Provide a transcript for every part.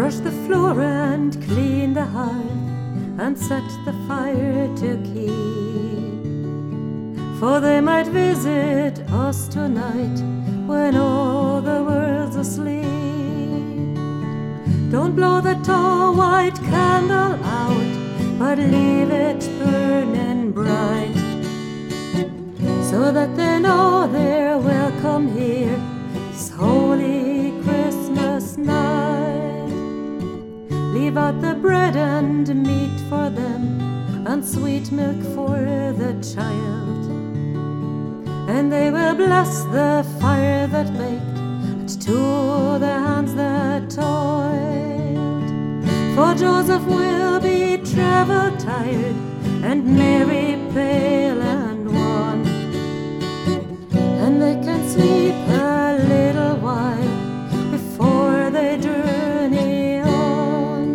Brush the floor and clean the hearth, and set the fire to keep. For they might visit us tonight when all the world's asleep. Don't blow the tall white candle out, but leave it burning bright, so that they know they're welcome here this holy Christmas night. Leave out the bread and meat for them, and sweet milk for the child, and they will bless the fire that baked, and to the hands that toiled. For Joseph will be travel-tired, and Mary pale and wan, and they can sleep a little while before they journey on.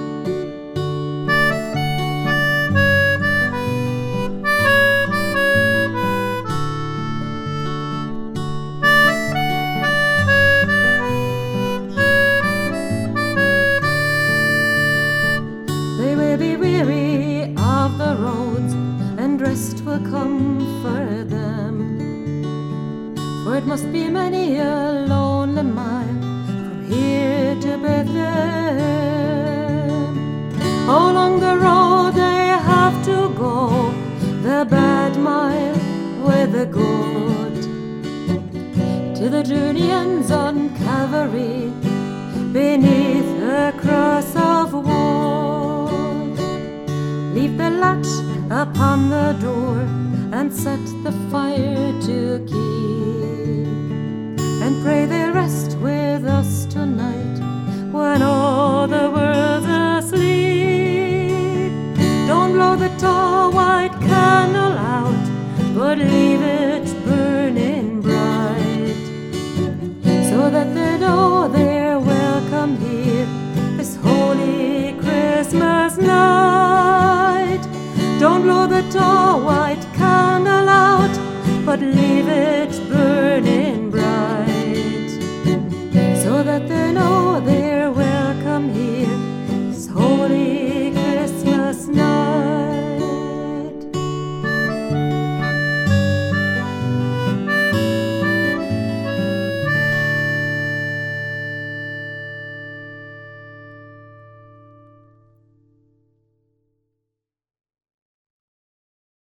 They will be weary of the roads, and rest will comfort them. For it must be many a lonely mile from here to Bethlehem. How long the road they have to go, the bad mile with the good, till the journey ends on Calvary beneath a cross of wood. Leave the latch upon the door, and set the fire to keep, and pray they rest with us tonight when all the world's asleep. Don't blow the tall white candle out, but leave it burning bright, so that they know they're welcome here this holy Christmas night. Don't blow the tall white candle out, but leave it